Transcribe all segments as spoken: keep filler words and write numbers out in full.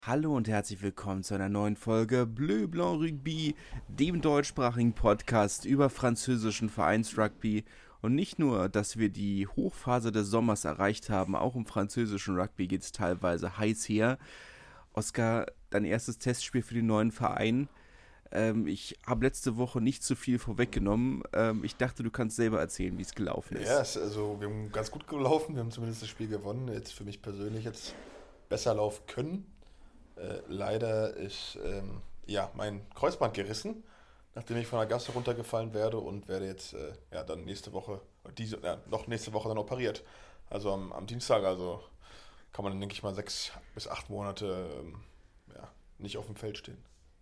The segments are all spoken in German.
Hallo und herzlich willkommen zu einer neuen Folge Bleu Blanc Rugby, dem deutschsprachigen Podcast über französischen Vereinsrugby. Und nicht nur, dass wir die Hochphase des Sommers erreicht haben, auch im französischen Rugby geht es teilweise heiß her. Oskar, dein erstes Testspiel für den neuen Verein. Ähm, ich habe letzte Woche nicht zu viel vorweggenommen. Ähm, ich dachte, du kannst selber erzählen, wie es gelaufen Ja, ist. es, also wir haben ganz gut gelaufen, wir haben zumindest das Spiel gewonnen. Jetzt für mich persönlich jetzt besser laufen können. Äh, leider ist ähm, ja mein Kreuzband gerissen, nachdem ich von der Gasse runtergefallen werde und werde jetzt äh, ja dann nächste Woche, diese, ja, noch nächste Woche dann operiert. Also am, am Dienstag, also kann man, denke ich mal, sechs bis acht Monate ähm, ja, nicht auf dem Feld stehen,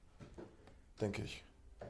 denke ich.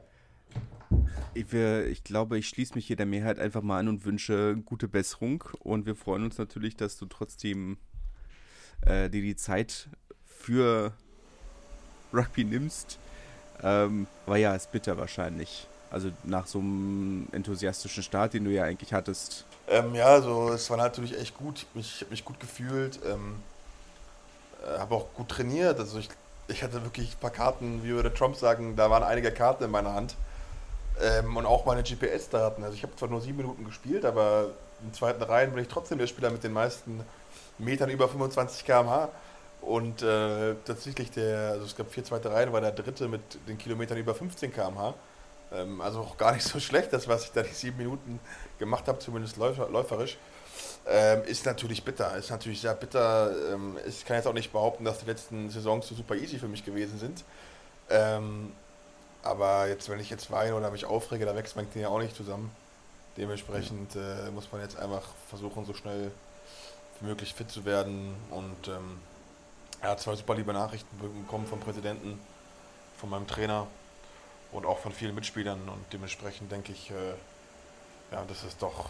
Ich, wir, ich glaube, ich schließe mich hier der Mehrheit einfach mal an und wünsche gute Besserung. Und wir freuen uns natürlich, dass du trotzdem äh, dir die Zeit für Rugby nimmst. Ähm, aber ja, ist bitter wahrscheinlich. Also nach so einem enthusiastischen Start, den du ja eigentlich hattest. Ähm, ja, also es war natürlich echt gut. Ich habe mich, hab mich gut gefühlt. Ähm, äh, habe auch gut trainiert. Also ich, ich hatte wirklich ein paar Karten, wie würde Trump sagen, da waren einige Karten in meiner Hand. Ähm, und auch meine G P S-Daten. Also ich habe zwar nur sieben Minuten gespielt, aber im zweiten Reihen bin ich trotzdem der Spieler mit den meisten Metern über fünfundzwanzig Kilometer pro Stunde. Und äh, tatsächlich der, also es gab vier zweite Reihen, war der dritte mit den Kilometern über fünfzehn Kilometer pro Stunde. Ähm, also auch gar nicht so schlecht, das was ich da die sieben Minuten gemacht habe, zumindest läufer, läuferisch. Ähm, ist natürlich bitter, ist natürlich sehr bitter. Ähm, ich kann jetzt auch nicht behaupten, dass die letzten Saisons so super easy für mich gewesen sind. Ähm, aber jetzt, wenn ich jetzt weine oder mich aufrege, da wächst mein Knie ja auch nicht zusammen. Ja. Dementsprechend äh, muss man jetzt einfach versuchen, so schnell wie möglich fit zu werden. Und ähm, er hat zwei super liebe Nachrichten bekommen vom Präsidenten, von meinem Trainer und auch von vielen Mitspielern. Und dementsprechend denke ich, äh, ja, dass es doch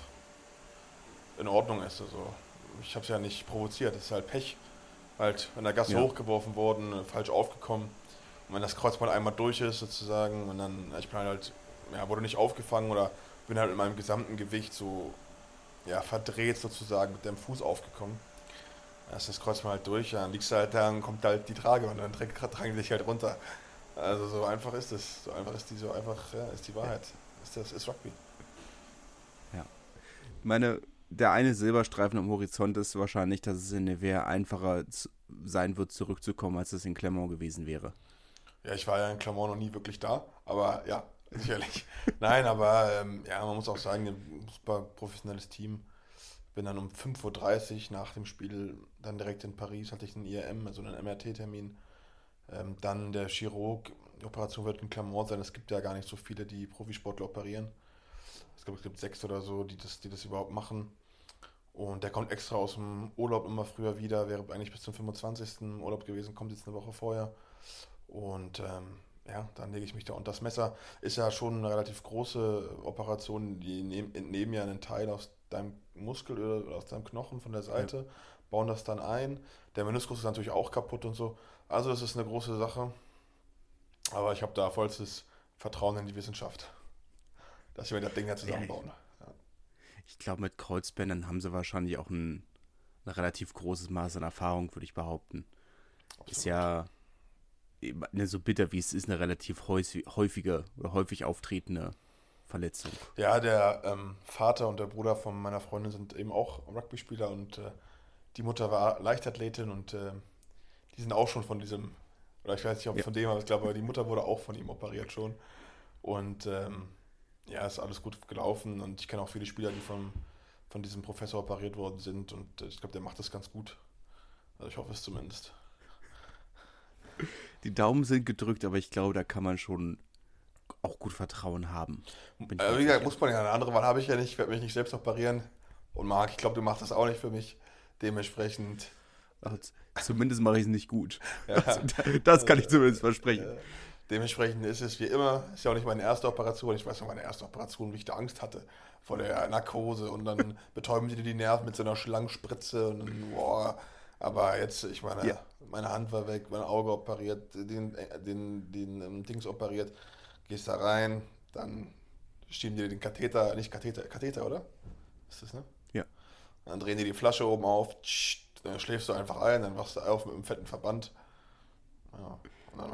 in Ordnung ist. Also, ich habe es ja nicht provoziert, es ist halt Pech. Halt in der Gasse Ja. hochgeworfen worden, falsch aufgekommen. Und wenn das Kreuzband einmal durch ist, sozusagen, und dann, ich bin halt, ja, wurde nicht aufgefangen oder bin halt in meinem gesamten Gewicht so, ja, verdreht sozusagen mit dem Fuß aufgekommen. Dann ist das Kreuzband halt durch, ja, dann liegst du halt da, dann kommt halt die Trage und dann tra- tragen die dich halt runter. Also so einfach ist es, so einfach ist die, so einfach, ja, ist die Wahrheit. Ist das, ist Rugby. Ja. Ich meine, der eine Silberstreifen am Horizont ist wahrscheinlich, dass es in Nevers einfacher z- sein wird, zurückzukommen, als es in Clermont gewesen wäre. Ja, ich war ja in Clermont noch nie wirklich da, aber ja, sicherlich. Nein, aber ähm, ja, man muss auch sagen, ein super professionelles Team. Bin dann um fünf Uhr dreißig nach dem Spiel dann direkt in Paris, hatte ich einen I R M, also einen M R T-Termin. Ähm, dann der Chirurg, die Operation wird in Clermont sein. Es gibt ja gar nicht so viele, die Profisportler operieren. Ich glaube, es gibt sechs oder so, die das, die das überhaupt machen. Und der kommt extra aus dem Urlaub immer früher wieder, wäre eigentlich bis zum fünfundzwanzigsten im Urlaub gewesen, kommt jetzt eine Woche vorher. Und ähm, ja, dann lege ich mich da unter das Messer. Ist ja schon eine relativ große Operation. Die nehm, entnehmen ja einen Teil aus deinem Muskel oder aus deinem Knochen von der Ja. Seite, bauen das dann ein. Der Meniskus ist natürlich auch kaputt und so. Also das ist eine große Sache. Aber ich habe da vollstes Vertrauen in die Wissenschaft, dass wir das Ding da Ja, ich, zusammenbauen. Ja, ich glaube, mit Kreuzbändern haben sie wahrscheinlich auch ein, ein relativ großes Maß an Erfahrung, würde ich behaupten. Ist absolut. ja ne, so bitter wie es ist, eine relativ häufig, häufige oder häufig auftretende Verletzung. Ja, der ähm, Vater und der Bruder von meiner Freundin sind eben auch Rugby-Spieler und äh, die Mutter war Leichtathletin und äh, die sind auch schon von diesem, oder ich weiß nicht, ob Ja. von dem, aber ich glaube, die Mutter wurde auch von ihm operiert schon. Und ähm, ja, ist alles gut gelaufen und ich kenne auch viele Spieler, die vom, von diesem Professor operiert worden sind und äh, ich glaube, der macht das ganz gut. Also ich hoffe es zumindest. Die Daumen sind gedrückt, aber ich glaube, da kann man schon auch gut Vertrauen haben. Bin ich Äh, mir wie gesagt, sicher. muss man ja, eine andere Wahl habe ich ja nicht, ich werde mich nicht selbst operieren. Und Marc, ich glaube, du machst das auch nicht für mich. Dementsprechend, Also, zumindest mache ich es nicht gut. Also, ja, das kann ich zumindest äh, versprechen. äh, dementsprechend ist es wie immer, ist ja auch nicht meine erste Operation. Ich weiß noch, meine erste Operation, wie ich da Angst hatte vor der Narkose und dann betäuben die dir die Nerven mit so einer Schlangenspritze und dann, boah. Aber jetzt, ich Ja, meine, meine Hand war weg, mein Auge operiert, den, den, den, ähm, Dings operiert, gehst da rein, dann schieben die dir den Katheter, nicht Katheter, Katheter, oder? Ist das, ne? ja. Dann drehen die die Flasche oben auf, tsch, dann schläfst du einfach ein, dann wachst du auf mit einem fetten Verband.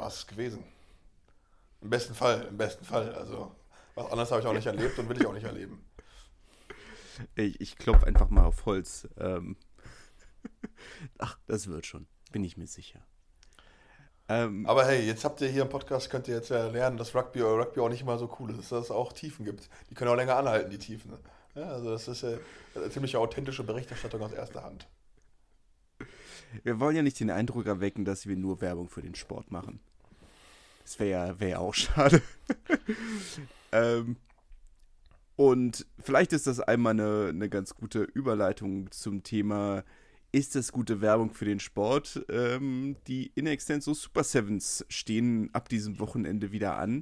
war es gewesen. Im besten Fall, im besten Fall. Also was anderes habe ich auch nicht erlebt und will ich auch nicht erleben. Ich, ich klopfe einfach mal auf Holz. Ähm, ach, das wird schon, bin ich mir sicher. Ähm, Aber hey, jetzt habt ihr hier im Podcast, könnt ihr jetzt ja lernen, dass Rugby oder Rugby auch nicht immer so cool ist, dass es auch Tiefen gibt. Die können auch länger anhalten, die Tiefen. Ja, also das ist ja eine ziemlich authentische Berichterstattung aus erster Hand. Wir wollen ja nicht den Eindruck erwecken, dass wir nur Werbung für den Sport machen. Das wäre ja, wär ja auch schade. ähm, und vielleicht ist das einmal eine, eine ganz gute Überleitung zum Thema, ist das gute Werbung für den Sport? Ähm, die In Extenso Super Sevens stehen ab diesem Wochenende wieder an.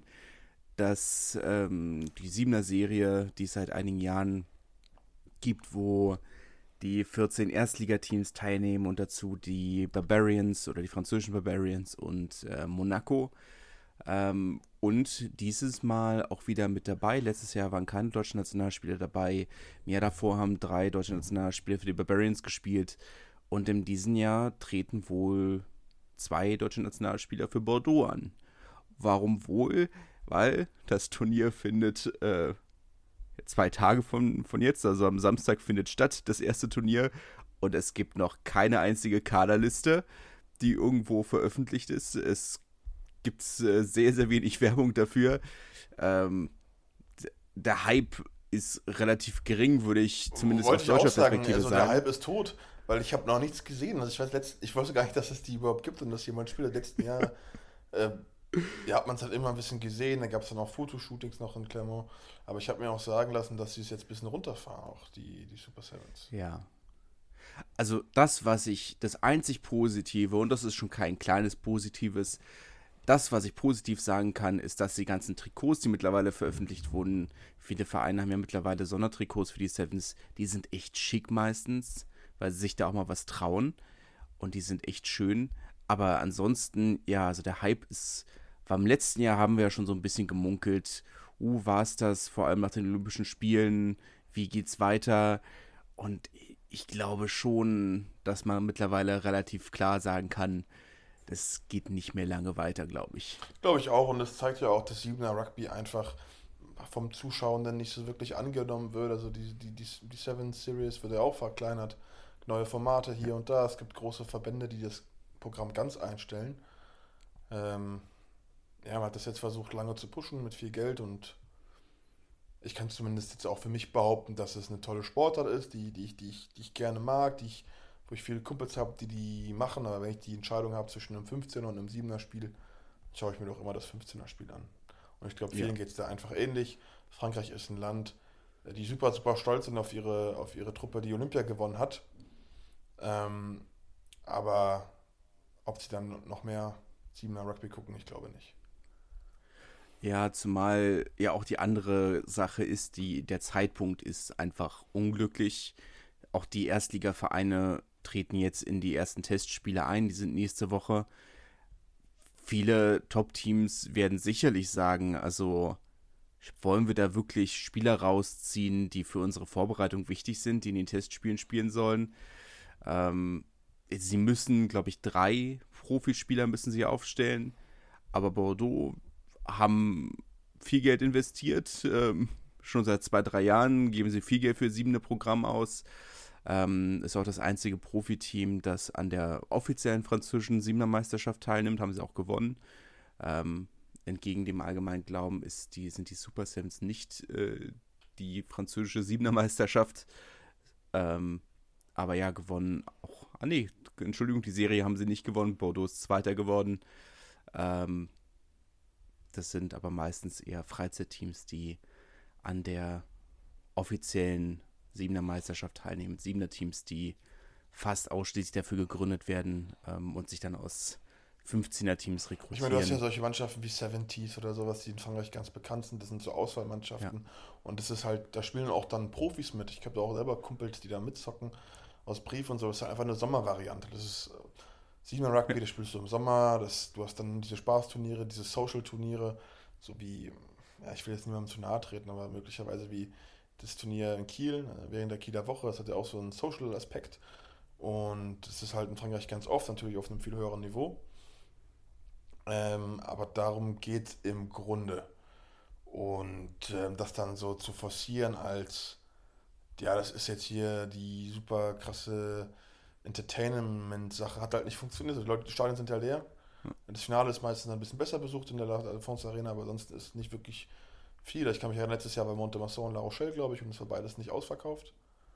Das, ähm, die Siebener-Serie, die es seit einigen Jahren gibt, wo die vierzehn Erstligateams teilnehmen und dazu die Barbarians oder die französischen Barbarians und äh, Monaco. Ähm, und dieses Mal auch wieder mit dabei. Letztes Jahr waren keine deutschen Nationalspieler dabei. Im Jahr davor haben drei deutsche Nationalspieler für die Barbarians gespielt. Und in diesem Jahr treten wohl zwei deutsche Nationalspieler für Bordeaux an. Warum wohl? Weil das Turnier findet äh, zwei Tage von, von jetzt, also am Samstag findet statt, das erste Turnier. Und es gibt noch keine einzige Kaderliste, die irgendwo veröffentlicht ist. Es gibt äh, sehr, sehr wenig Werbung dafür. Ähm, der Hype ist relativ gering, würde ich zumindest Wollte aus ich auch deutscher sagen, Perspektive also sagen. der Hype ist tot, weil ich habe noch nichts gesehen. Also ich weiß, letzt, ich wusste gar nicht, dass es die überhaupt gibt und dass jemand spielt. Letzten Jahr äh, ja, hat man es halt immer ein bisschen gesehen. Da gab es dann auch Fotoshootings noch in Clermont. Aber ich habe mir auch sagen lassen, dass sie es jetzt ein bisschen runterfahren, auch die, die Super Sevens. Ja. Also das, was ich, das einzig Positive, und das ist schon kein kleines Positives, das, was ich positiv sagen kann, ist, dass die ganzen Trikots, die mittlerweile veröffentlicht wurden, viele Vereine haben ja mittlerweile Sondertrikots für die Sevens, die sind echt schick meistens, weil sie sich da auch mal was trauen und die sind echt schön. Aber ansonsten, ja, also der Hype ist, war im letzten Jahr haben wir ja schon so ein bisschen gemunkelt, uh, war es das, vor allem nach den Olympischen Spielen, wie geht's weiter? Und ich glaube schon, dass man mittlerweile relativ klar sagen kann, das geht nicht mehr lange weiter, glaube ich. Glaube ich auch. Und das zeigt ja auch, dass Siebener Rugby einfach vom Zuschauenden nicht so wirklich angenommen wird. Also die, die, die, die Seven Series wird ja auch verkleinert. Neue Formate hier und da. Es gibt große Verbände, die das Programm ganz einstellen. Ähm, ja, man hat das jetzt versucht lange zu pushen mit viel Geld und ich kann zumindest jetzt auch für mich behaupten, dass es eine tolle Sportart ist, die, die, ich, die, ich, die ich gerne mag, die ich, wo ich viele Kumpels habe, die die machen, aber wenn ich die Entscheidung habe zwischen einem fünfzehner und einem siebener Spiel, schaue ich mir doch immer das fünfzehner Spiel an. Und ich glaube, vielen Ja. geht es da einfach ähnlich. Frankreich ist ein Land, die super, super stolz sind auf ihre, auf ihre Truppe, die Olympia gewonnen hat. Ähm, aber ob sie dann noch mehr siebener Rugby gucken, ich glaube nicht. Ja, zumal ja auch die andere Sache ist, die, der Zeitpunkt ist einfach unglücklich. Auch die Erstligavereine treten jetzt in die ersten Testspiele ein, die sind nächste Woche. Viele Top-Teams werden sicherlich sagen, also wollen wir da wirklich Spieler rausziehen, die für unsere Vorbereitung wichtig sind, die in den Testspielen spielen sollen. Ähm, sie müssen, glaube ich, drei Profispieler müssen sie aufstellen, aber Bordeaux haben viel Geld investiert, ähm, schon seit zwei, drei Jahren geben sie viel Geld für das siebene Programm aus. Ähm, ist auch das einzige Profiteam, das an der offiziellen französischen Siebener Meisterschaft teilnimmt, haben sie auch gewonnen. Ähm, entgegen dem allgemeinen Glauben ist die, sind die Super Sevens nicht äh, die französische Siebener Meisterschaft. Ähm, aber ja, gewonnen auch. Ah nee, Entschuldigung, die Serie haben sie nicht gewonnen. Bordeaux ist Zweiter geworden. Ähm, das sind aber meistens eher Freizeitteams, die an der offiziellen Siebener Meisterschaft teilnehmen. Siebener Teams, die fast ausschließlich dafür gegründet werden ähm, und sich dann aus fünfzehner Teams rekrutieren. Ich meine, du hast ja solche Mannschaften wie Seventies oder sowas, die in Frankreich ganz bekannt sind. Das sind so Auswahlmannschaften. Ja. Und das ist halt, da spielen auch dann Profis mit. Ich habe da auch selber Kumpels, die da mitzocken aus Brief und so. Das ist halt einfach eine Sommervariante. Das ist äh, Siebener Rugby, ja. Das spielst du im Sommer. Das, du hast dann diese Spaßturniere, diese Social-Turniere, so wie, ja, ich will jetzt niemandem zu nahe treten, aber möglicherweise wie das Turnier in Kiel, während der Kieler Woche. Das hat ja auch so einen Social-Aspekt. Und das ist halt in Frankreich ganz oft, natürlich auf einem viel höheren Niveau. Ähm, aber darum geht es im Grunde. Und ähm, das dann so zu forcieren als, ja, das ist jetzt hier die super krasse Entertainment-Sache, hat halt nicht funktioniert. Die Leute, die Stadien sind ja leer. Das Finale ist meistens ein bisschen besser besucht in der Alphonse Arena, aber sonst ist nicht wirklich viel. Ich kann mich erinnern, letztes Jahr bei Montemasson und La Rochelle, glaube ich, und es war beides nicht ausverkauft.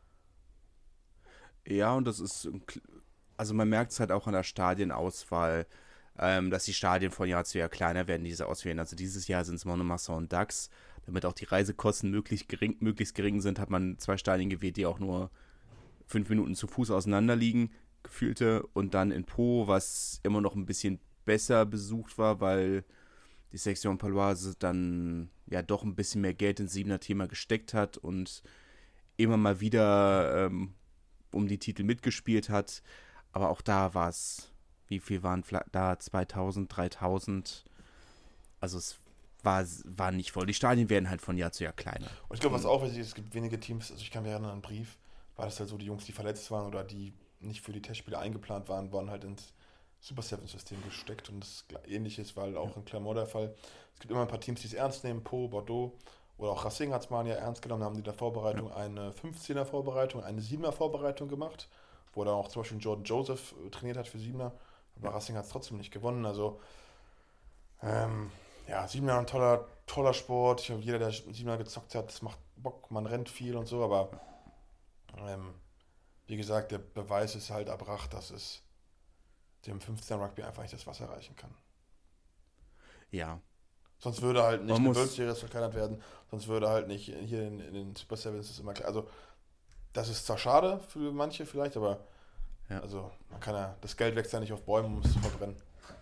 Ja, und das ist, also man merkt es halt auch an der Stadienauswahl, ähm, dass die Stadien von Jahr zu Jahr kleiner werden, die sie auswählen. Also dieses Jahr sind es Monomasson und Dax. Damit auch die Reisekosten möglichst gering, möglichst gering sind, hat man zwei Stadien gewählt, die auch nur fünf Minuten zu Fuß auseinander liegen, gefühlte. Und dann in Po, was immer noch ein bisschen besser besucht war, weil die Section Paloise dann ja doch ein bisschen mehr Geld ins Siebener-Thema gesteckt hat und immer mal wieder ähm, um die Titel mitgespielt hat. Aber auch da war es, wie viel waren da? zweitausend, dreitausend. Also es war, war nicht voll. Die Stadien werden halt von Jahr zu Jahr kleiner. Und ich glaube, was auch wichtig ist, es gibt wenige Teams, also ich kann mich erinnern an einen Brief, war das halt so, die Jungs, die verletzt waren oder die nicht für die Testspiele eingeplant waren, waren halt ins Super Seven-System gesteckt und das Ähnliches war halt auch in Clermont der Fall. Es gibt immer ein paar Teams, die es ernst nehmen, Po, Bordeaux oder auch Racing hat es mal ja ernst genommen, da haben die in der Vorbereitung eine fünfzehner-Vorbereitung, eine siebener-Vorbereitung gemacht, wo dann auch zum Beispiel Jordan Joseph trainiert hat für Siebener, aber Racing hat es trotzdem nicht gewonnen, also ähm, ja, Siebener ein toller, toller Sport, ich glaube, jeder, der Siebener gezockt hat, das macht Bock, man rennt viel und so, aber ähm, wie gesagt, der Beweis ist halt erbracht, dass es dem fünfzehner Rugby einfach nicht das Wasser reichen kann. Ja. Sonst würde halt nicht Man eine muss, World Series verkleinert werden, sonst würde halt nicht hier in, in den Super Sevens ist immer klar. Also, das ist zwar schade für manche vielleicht, aber ja. also man kann ja, das Geld wächst ja nicht auf Bäumen, um es zu verbrennen.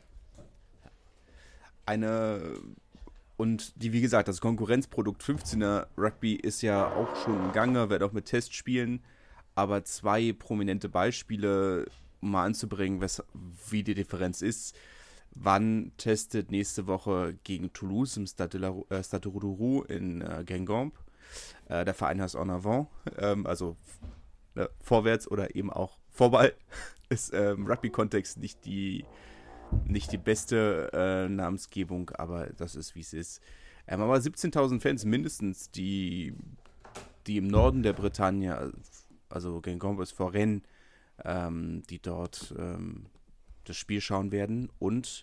Eine, und die, wie gesagt, das Konkurrenzprodukt fünfzehner Rugby ist ja auch schon im Gange, wird auch mit Testspielen, aber zwei prominente Beispiele, um mal anzubringen, was, wie die Differenz ist. Wann testet nächste Woche gegen Toulouse im Stade de, la, äh, Stade de Roudouroux in äh, Guingamp. Äh, der Verein heißt En Avant, ähm, also äh, vorwärts oder eben auch Vorball. Ist äh, im Rugby-Kontext nicht die, nicht die beste äh, Namensgebung, aber das ist, wie es ist. Ähm, aber siebzehntausend Fans mindestens, die, die im Norden der Bretagne, also Guingamp ist vor Rennes, ähm, die dort ähm, das Spiel schauen werden. Und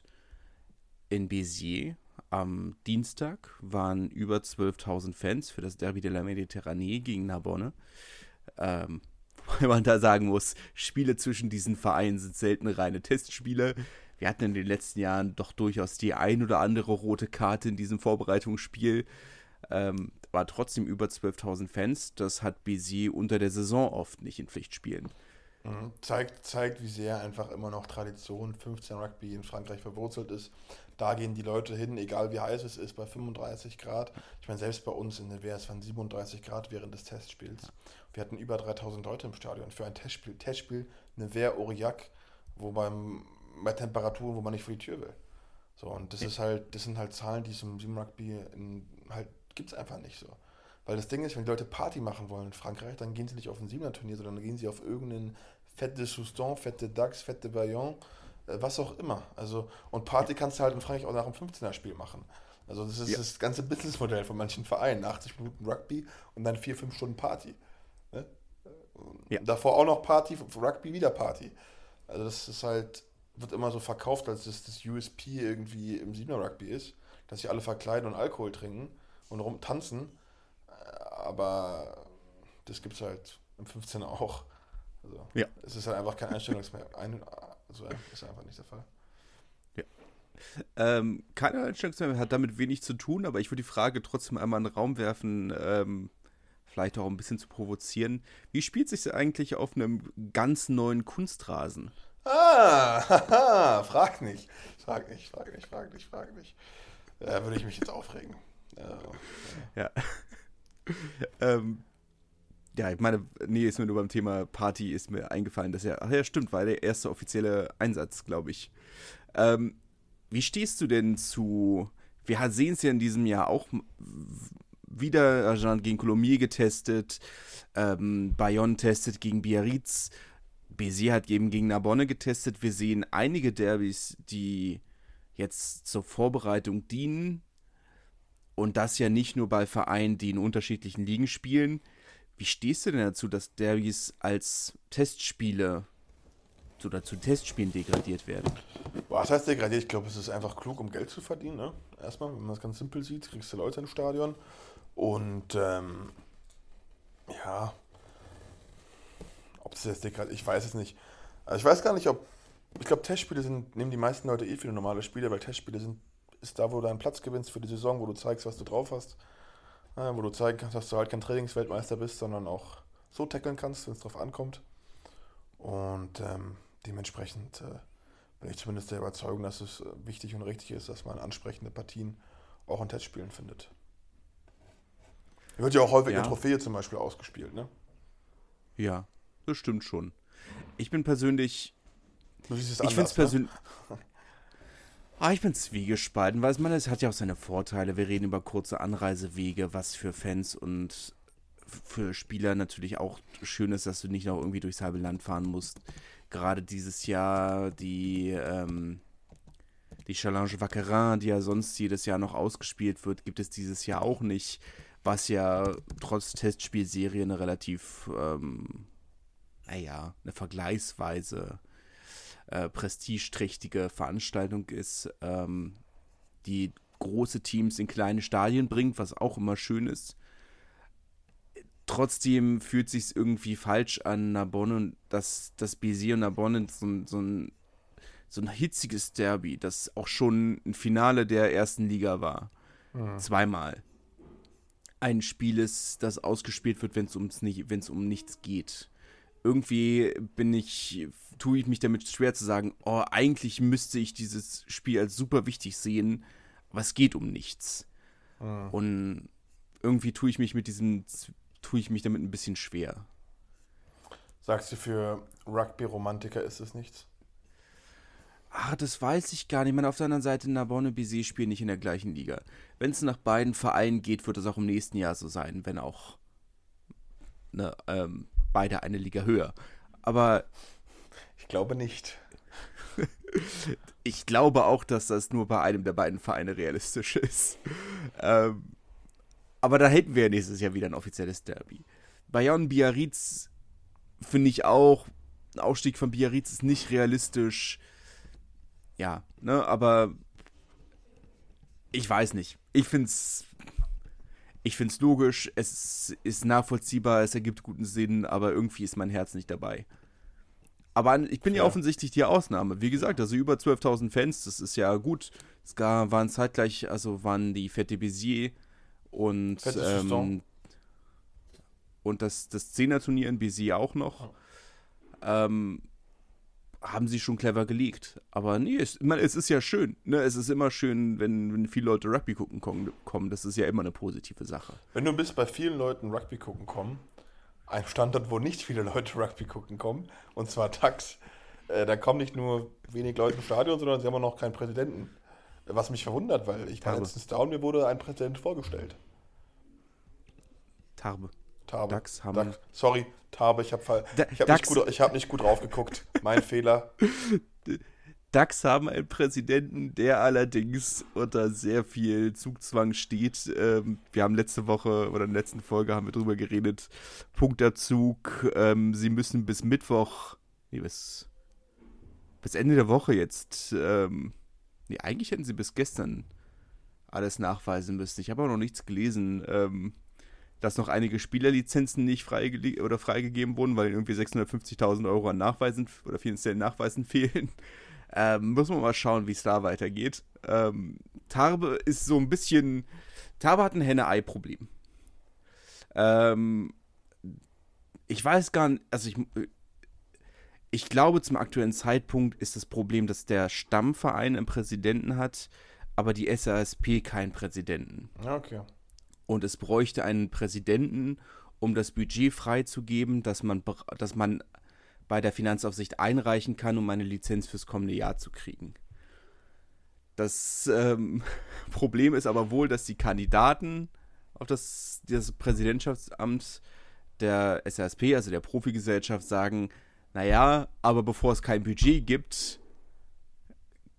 in Béziers am Dienstag waren über zwölftausend Fans für das Derby de la Méditerranée gegen Narbonne. Ähm, weil man da sagen muss, Spiele zwischen diesen Vereinen sind selten reine Testspiele. Wir hatten in den letzten Jahren doch durchaus die ein oder andere rote Karte in diesem Vorbereitungsspiel. Ähm, war trotzdem über zwölftausend Fans. Das hat Béziers unter der Saison oft nicht in Pflichtspielen. Mhm. Zeigt, zeigt, wie sehr einfach immer noch Tradition fünfzehn Rugby in Frankreich verwurzelt ist. Da gehen die Leute hin, egal wie heiß es ist, bei fünfunddreißig Grad. Ich meine, selbst bei uns in der W S waren siebenunddreißig Grad während des Testspiels. Wir hatten über dreitausend Leute im Stadion für ein Testspiel. Testspiel, eine Nevers-Aurillac, wo beim, bei Temperaturen, wo man nicht vor die Tür will. So, und das ist halt, das sind halt Zahlen, die es im Sieben Rugby in, halt, gibt es einfach nicht so. Weil das Ding ist, wenn die Leute Party machen wollen in Frankreich, dann gehen sie nicht auf ein Siebener-Turnier, sondern dann gehen sie auf irgendeinen Fête de Souston, Fête de Dax, Fête de Bayonne, äh, was auch immer. Also, und Party kannst du halt in Frankreich auch nach einem fünfzehner-Spiel machen. Also das ist ja das ganze Businessmodell von manchen Vereinen. achtzig Minuten Rugby und dann vier fünf Stunden Party. Ne? Ja. Davor auch noch Party, Rugby wieder Party. Also das ist halt, wird immer so verkauft, als das das U S P irgendwie im Siebener Rugby ist, dass sie alle verkleiden und Alkohol trinken und rumtanzen. Aber das gibt es halt im fünfzehner auch. Also ja. Es ist halt einfach kein Einstellungsmerkmal. Ein, also ist einfach nicht der Fall. Ja. Ähm, keine Einstellungsmerkmal hat damit wenig zu tun, aber ich würde die Frage trotzdem einmal in den Raum werfen, ähm, vielleicht auch ein bisschen zu provozieren. Wie spielt sich eigentlich auf einem ganz neuen Kunstrasen? Ah, haha, frag nicht. Frag nicht, frag nicht, frag nicht, frag nicht. Da würde ich mich jetzt aufregen. Also, ja. ähm, ja, ich meine, nee, ist mir nur beim Thema Party ist mir eingefallen, dass ja, ach ja, stimmt, war der erste offizielle Einsatz, glaube ich. Ähm, wie stehst du denn zu, wir sehen es ja in diesem Jahr auch wieder, Argent gegen Colomiers getestet, ähm, Bayonne testet gegen Biarritz, Béziers hat eben gegen Narbonne getestet. Wir sehen einige Derbys, die jetzt zur Vorbereitung dienen. Und das ja nicht nur bei Vereinen, die in unterschiedlichen Ligen spielen. Wie stehst du denn dazu, dass Derbys als Testspiele oder zu Testspielen degradiert werden? Boah, das heißt degradiert, ich glaube, es ist einfach klug, um Geld zu verdienen. Ne? Erstmal, wenn man es ganz simpel sieht, kriegst du Leute ins Stadion. Und ähm, ja, ob das jetzt degradiert, ich weiß es nicht. Also ich weiß gar nicht, ob, ich glaube, Testspiele sind, nehmen die meisten Leute eh viele normale Spiele, weil Testspiele sind, ist da, wo du einen Platz gewinnst für die Saison, wo du zeigst, was du drauf hast. Ja, wo du zeigen kannst, dass du halt kein Trainingsweltmeister bist, sondern auch so tackeln kannst, wenn es drauf ankommt. Und ähm, dementsprechend äh, bin ich zumindest der Überzeugung, dass es äh, wichtig und richtig ist, dass man ansprechende Partien auch in Testspielen findet. Wird ja auch häufig Ja. eine Trophäe zum Beispiel ausgespielt, ne? Ja, das stimmt schon. Ich bin persönlich... Du siehst es Ich finde anders, es persönlich... Ah, ich bin zwiegespalten, weil ich meine, es hat ja auch seine Vorteile. Wir reden über kurze Anreisewege, was für Fans und für Spieler natürlich auch schön ist, dass du nicht noch irgendwie durchs halbe Land fahren musst. Gerade dieses Jahr die, ähm, die Challenge Vaquerin, die ja sonst jedes Jahr noch ausgespielt wird, gibt es dieses Jahr auch nicht, was ja trotz Testspielserie eine relativ, ähm, naja, eine vergleichsweise äh, prestigeträchtige Veranstaltung ist, ähm, die große Teams in kleine Stadien bringt, was auch immer schön ist. Trotzdem fühlt es sich irgendwie falsch an, Narbonne, dass das Béziers und Narbonne so, so, ein, so ein hitziges Derby, das auch schon ein Finale der ersten Liga war. Mhm. Zweimal. Ein Spiel ist, das ausgespielt wird, wenn es ums nicht, wenn es um nichts geht. Irgendwie bin ich, tue ich mich damit schwer zu sagen, oh, eigentlich müsste ich dieses Spiel als super wichtig sehen, aber es geht um nichts. Mhm. Und irgendwie tue ich mich mit diesem, tue ich mich damit ein bisschen schwer. Sagst du, für Rugby-Romantiker ist es nichts? Ah, das weiß ich gar nicht. Ich meine, auf der anderen Seite, Narbonne und Béziers spielen nicht in der gleichen Liga. Wenn es nach beiden Vereinen geht, wird es auch im nächsten Jahr so sein, wenn auch ne, ähm, beide eine Liga höher. Aber ich glaube nicht. Ich glaube auch, dass das nur bei einem der beiden Vereine realistisch ist. ähm, aber da hätten wir ja nächstes Jahr wieder ein offizielles Derby. Bayonne-Biarritz finde ich auch, ein Aufstieg von Biarritz ist nicht realistisch. Ja, ne, aber ich weiß nicht. Ich finde es ich find's logisch, es ist nachvollziehbar, es ergibt guten Sinn, aber irgendwie ist mein Herz nicht dabei. Aber ich bin ja, ja offensichtlich die Ausnahme. Wie gesagt, also über zwölftausend Fans, das ist ja gut. Es waren zeitgleich, also waren die Fête Béziers und ähm, und das, das Zehner-Turnier in Béziers auch noch. Oh. Ähm, haben sie schon clever gelegt. Aber nee, es, ich meine, es ist ja schön. Ne? Es ist immer schön, wenn, wenn viele Leute Rugby gucken kommen. Das ist ja immer eine positive Sache. Wenn du bist bei vielen Leuten Rugby gucken kommen, ein Standort, wo nicht viele Leute Rugby gucken kommen, und zwar Tax, äh, da kommen nicht nur wenig Leute im Stadion, sondern sie haben auch noch keinen Präsidenten. Was mich verwundert, weil ich war letztens da und mir wurde ein Präsident vorgestellt. Tarbe. Tarbe. Dax haben Dax. Sorry, Tarbe, ich habe da, hab nicht, hab nicht gut drauf geguckt. Mein Fehler. Dax haben einen Präsidenten, der allerdings unter sehr viel Zugzwang steht. Ähm, wir haben letzte Woche oder in der letzten Folge haben wir drüber geredet. Punktabzug. Ähm, sie müssen bis Mittwoch, nee, bis, bis Ende der Woche jetzt, ähm, nee, eigentlich hätten sie bis gestern alles nachweisen müssen. Ich habe auch noch nichts gelesen, ähm, dass noch einige Spielerlizenzen nicht freige- oder freigegeben wurden, weil irgendwie sechshundertfünfzigtausend Euro an Nachweisen oder finanziellen Nachweisen fehlen. Ähm, muss man mal schauen, wie es da weitergeht. Ähm, Tarbe ist so ein bisschen... Tarbe hat ein Henne-Ei-Problem. Ähm, ich weiß gar nicht... Also ich... Ich glaube, zum aktuellen Zeitpunkt ist das Problem, dass der Stammverein einen Präsidenten hat, aber die S A S P keinen Präsidenten. Okay. Und es bräuchte einen Präsidenten, um das Budget freizugeben, dass man, dass man bei der Finanzaufsicht einreichen kann, um eine Lizenz fürs kommende Jahr zu kriegen. Das ähm, Problem ist aber wohl, dass die Kandidaten auf das, das Präsidentschaftsamt der S A S P, also der Profigesellschaft, sagen, naja, aber bevor es kein Budget gibt,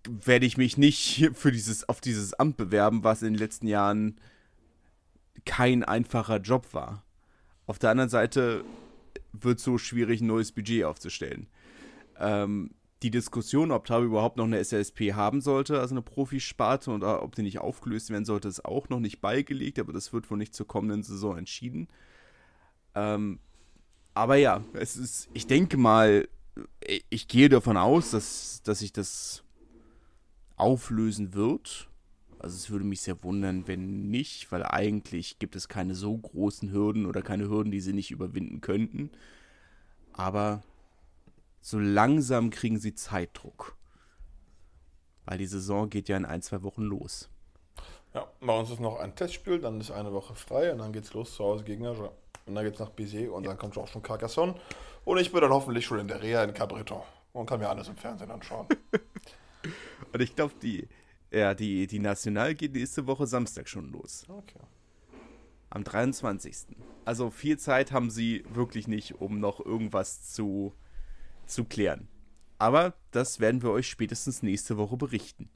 werde ich mich nicht für dieses, auf dieses Amt bewerben, was in den letzten Jahren kein einfacher Job war. Auf der anderen Seite wird es so schwierig, ein neues Budget aufzustellen. Ähm, die Diskussion, ob Taubi überhaupt noch eine S L S P haben sollte, also eine Profisparte, und ob die nicht aufgelöst werden sollte, ist auch noch nicht beigelegt, aber das wird wohl nicht zur kommenden Saison entschieden. Ähm, aber ja, es ist, ich denke mal, ich, ich gehe davon aus, dass, dass sich das auflösen wird. Also es würde mich sehr wundern, wenn nicht, weil eigentlich gibt es keine so großen Hürden oder keine Hürden, die sie nicht überwinden könnten. Aber so langsam kriegen sie Zeitdruck. Weil die Saison geht ja in ein, zwei Wochen los. Ja, bei uns ist noch ein Testspiel, dann ist eine Woche frei und dann geht's los zu Hause gegen Agen. Und dann geht's nach Béziers und ja. dann kommt auch schon Carcassonne. Und ich bin dann hoffentlich schon in der Reha in Cabreton und kann mir alles im Fernsehen anschauen. Und ich glaube, die, ja, die, die National geht nächste Woche Samstag schon los. Okay. Am dreiundzwanzigsten Also viel Zeit haben sie wirklich nicht, um noch irgendwas zu, zu klären. Aber das werden wir euch spätestens nächste Woche berichten.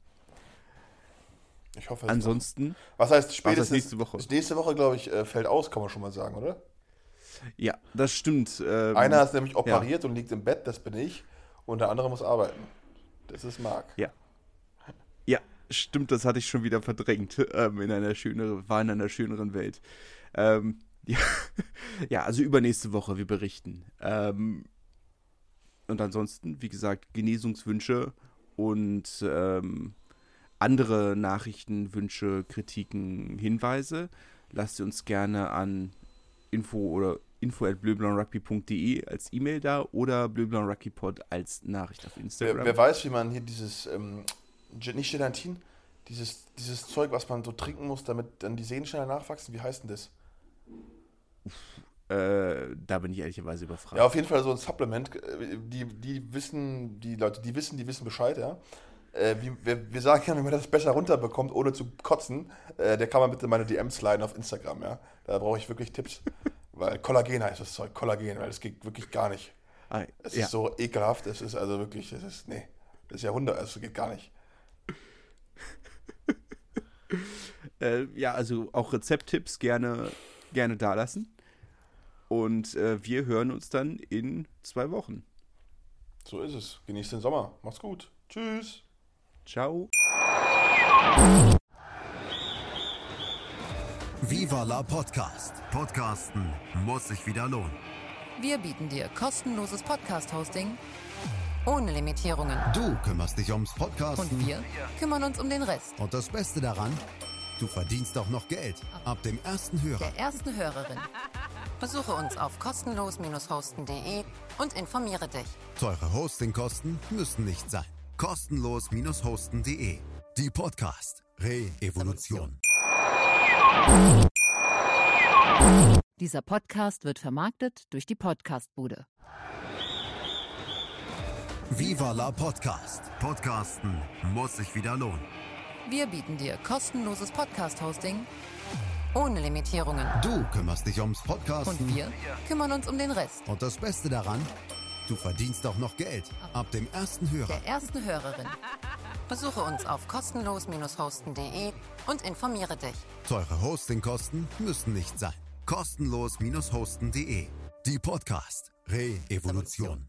Ich hoffe, ansonsten. Was heißt spätestens? Was heißt nächste Woche? Nächste Woche, glaube ich, fällt aus, kann man schon mal sagen, oder? Ja, das stimmt. Ähm, Einer ist nämlich operiert ja. und liegt im Bett, das bin ich. Und der andere muss arbeiten. Das ist Marc. Ja. Ja, stimmt, das hatte ich schon wieder verdrängt. Ähm, in einer schöneren, war in einer schöneren Welt. Ähm, ja. ja, also übernächste Woche, wir berichten. Ähm, und ansonsten, wie gesagt, Genesungswünsche und ähm, andere Nachrichten, Wünsche, Kritiken, Hinweise. Lasst ihr uns gerne an info oder info at bleublonrugby punkt de als E-Mail da oder bleublonrugbypod als Nachricht auf Instagram. Wer, wer weiß, wie man hier dieses, ähm, nicht Gelatin, dieses, dieses Zeug, was man so trinken muss, damit dann die Sehnen schneller nachwachsen, wie heißt denn das? Äh, da bin ich ehrlicherweise überfragt. Ja, auf jeden Fall so ein Supplement, die, die wissen, die Leute, die wissen, die wissen Bescheid, ja. Äh, wie, wir, wir sagen ja, wenn man das besser runterbekommt, ohne zu kotzen, äh, der kann man bitte meine D Ms sliden auf Instagram, ja. Da brauche ich wirklich Tipps. Weil Kollagen heißt das Zeug, Kollagen, weil das geht wirklich gar nicht. Ah, es ja. ist so ekelhaft, es ist also wirklich, es ist, nee, das ist Jahrhundert, es geht gar nicht. äh, ja, also auch Rezepttipps gerne, gerne da lassen. Und äh, wir hören uns dann in zwei Wochen. So ist es. Genießt den Sommer. Macht's gut. Tschüss. Ciao. Viva la Podcast. Podcasten muss sich wieder lohnen. Wir bieten dir kostenloses Podcast-Hosting ohne Limitierungen. Du kümmerst dich ums Podcasten. Und wir kümmern uns um den Rest. Und das Beste daran, du verdienst auch noch Geld. Ab dem ersten Hörer. Der ersten Hörerin. Besuche uns auf kostenlos hosten punkt de und informiere dich. Teure Hostingkosten müssen nicht sein. kostenlos hosten punkt de. Die Podcast Re-Evolution. Dieser Podcast wird vermarktet durch die Podcastbude. Viva la Podcast. Podcasten muss sich wieder lohnen. Wir bieten dir kostenloses Podcast-Hosting ohne Limitierungen. Du kümmerst dich ums Podcasten. Und wir kümmern uns um den Rest. Und das Beste daran, du verdienst auch noch Geld. Ab dem ersten Hörer. Der ersten Hörerin. Besuche uns auf kostenlos hosten punkt de und informiere dich. Teure Hostingkosten müssen nicht sein. kostenlos hosten punkt de. Die Podcast Re-Evolution.